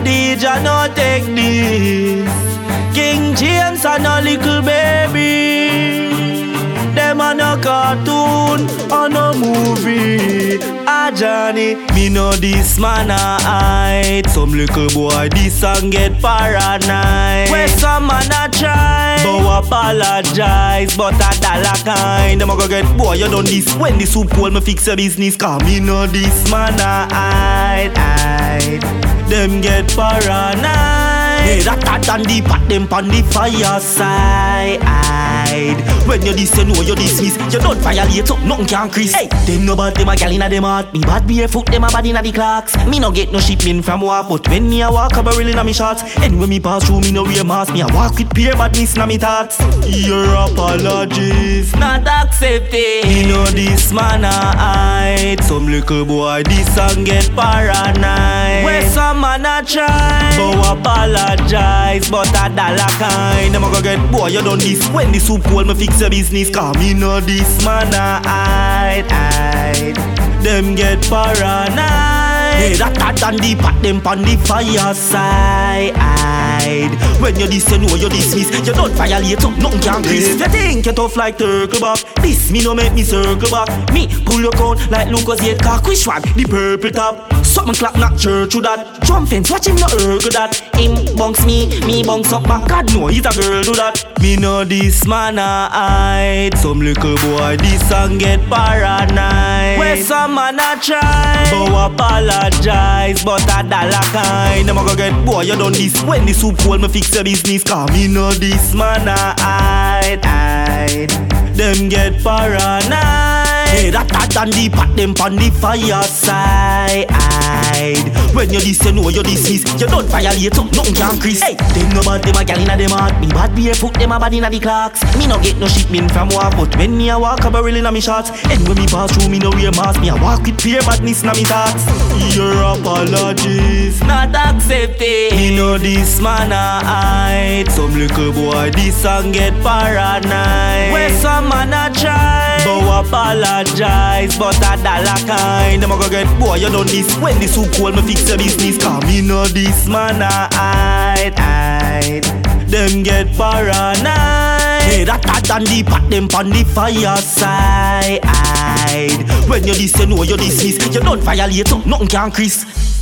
DJ no take this. King James and a little baby. Them a no cartoon or no movie. A Johnny, me know this man a hide. Some little boy this song get paranoid. Where some man a try, but apologize, but a dollar kind. Them a go get boy you done this. When the soup hole me fix your business. Cause me know this man a hide. Them get paranoid. Hey, that and the pat them pon the fireside. When you this, you know you dismiss. You don't violate, so nothing can crease. Hey, them no bad, them a gal inna them heart. Me bad barefoot, them a bad inna the clocks. Me no get no shipment from walk, but when me a walk, I barrel inna me shots. And when me pass through, me no wear mask. Me a walk with pure badness inna me thoughts. Your apologies not accepted. Me know this man a hide. Some little boy this song get paranoid. Where some man a try, but apologize, but a dollar kind. Them a go get boy you done this. When the soup hole me fix your business. Cause me know this man a hide. Them get paranoid. Hey, that and the pat them pon the fireside. When you this, you know you dismiss. You don't violate, so nothing can crease. You think you tough like turtle back. This me no make me circle back. Me pull your count like Lucas yet car. Which one? The purple top. Something clap not church to that. Drum fence, watch him not urge that. Him bunks me bunks up back. God know he's a girl do that. Me know this man a hide. Some little boy this song get paranoid. Where some man a try, but apologize, but a dollar kind. Them a go get boy you done this. When the soup hole me fix your business. Cause me know this man a hide. Them get paranoid. Hey, that and the pat them pon the fireside. When you this, you know you dismiss. You don't violate, so nothing can crease. Hey, them no bad, them a gal inna them heart. Me bad barefoot, them a bad inna the clocks. Me no get no shipment from walk, but when me a walk, I barrel inna me shots. And when me pass through, me no wear mask. Me a walk with pure badness inna me thoughts. Your apologies not accepted. Me know this man a hide. Some little boy this song get paranoid. Where some man a try, but apologize, but a dollar kind. Them a go get boy you done this. When the soup hole me fix your business. Cause me know this man a hide. Them get paranoid. Hey, that and the pat them pon the fireside. When you this, you know you dismiss. You don't violate, so nothing can crease.